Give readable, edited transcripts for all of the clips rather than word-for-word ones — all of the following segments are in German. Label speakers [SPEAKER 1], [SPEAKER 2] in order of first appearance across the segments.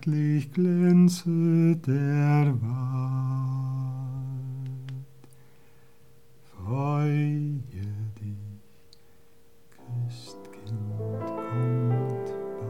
[SPEAKER 1] lichtlich glänzet der Wald. Freue dich, Christkind kommt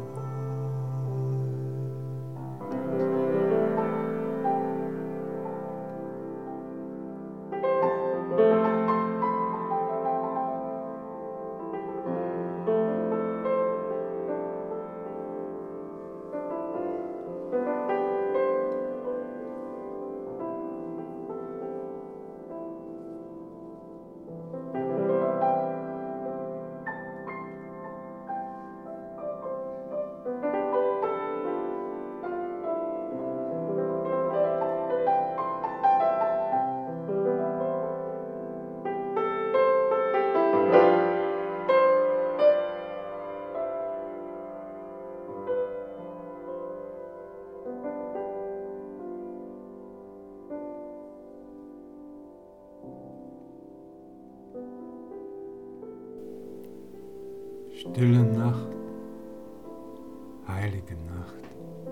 [SPEAKER 1] Stille Nacht, heilige Nacht,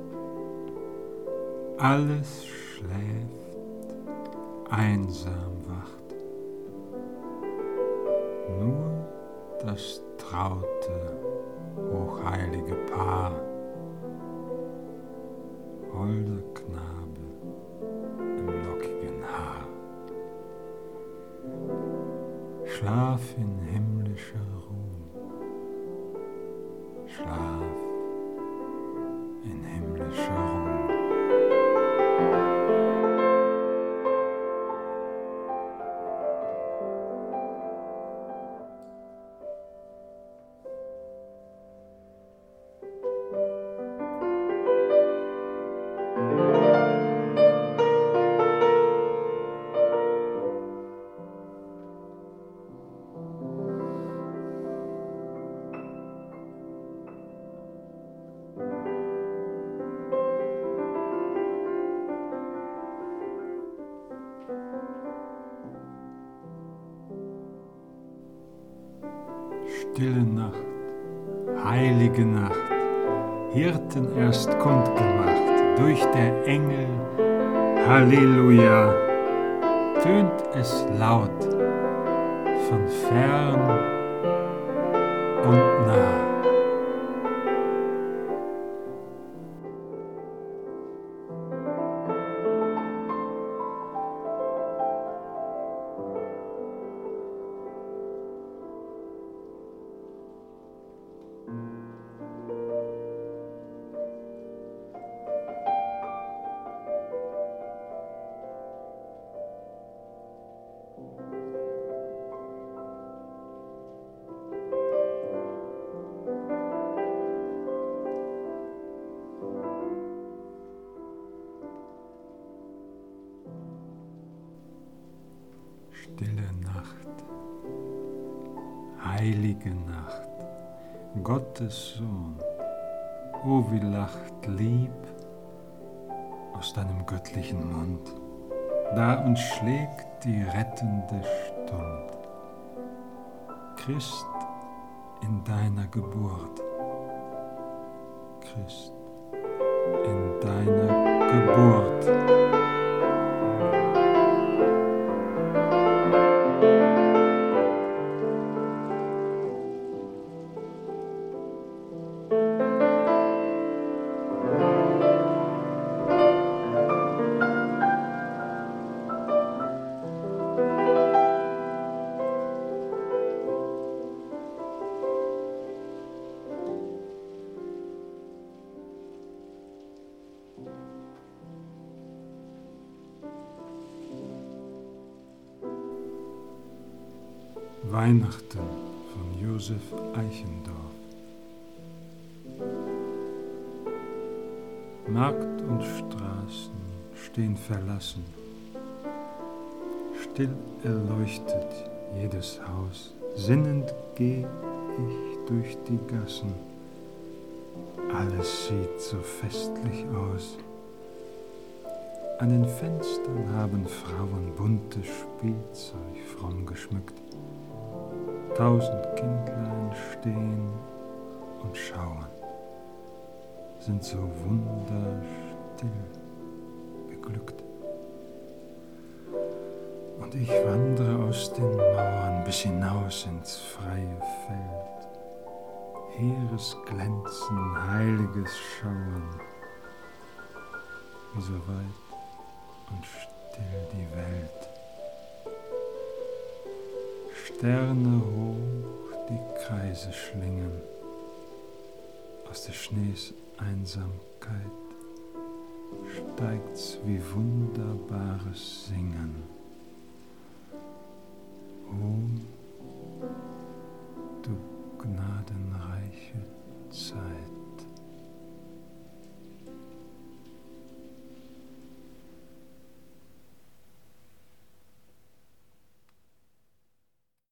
[SPEAKER 1] alles schläft, einsam wacht, nur das traute, hochheilige Paar, holder Knabe im lockigen Haar. Schlaf in himmlischer Ruhe, Schlaf in himmlischer Ruhe. Stille Nacht, heilige Nacht, Hirten erst kundgemacht, durch der Engel Halleluja, tönt es laut, von fern und nah. Stille Nacht, heilige Nacht, Gottes Sohn, o wie lacht lieb aus deinem göttlichen Mund, da uns schlägt die rettende Stund. Christ in deiner Geburt, Christ in deiner Geburt. Weihnachten von Josef Eichendorff. Markt und Straßen stehen verlassen, still erleuchtet jedes Haus, sinnend geh ich durch die Gassen, alles sieht so festlich aus. An den Fenstern haben Frauen buntes Spielzeug fromm geschmückt. 1000 Kindlein stehen und schauen. sind so wunderstill, beglückt. Und ich wandere aus den Mauern bis hinaus ins freie Feld. Heeres Glänzen, heiliges Schauen, wie so weit und still die Welt. Sterne hoch die Kreise schlingen, aus des Schnees Einsamkeit steigt's wie wunderbares Singen. O, du gnadenreiche Zeit.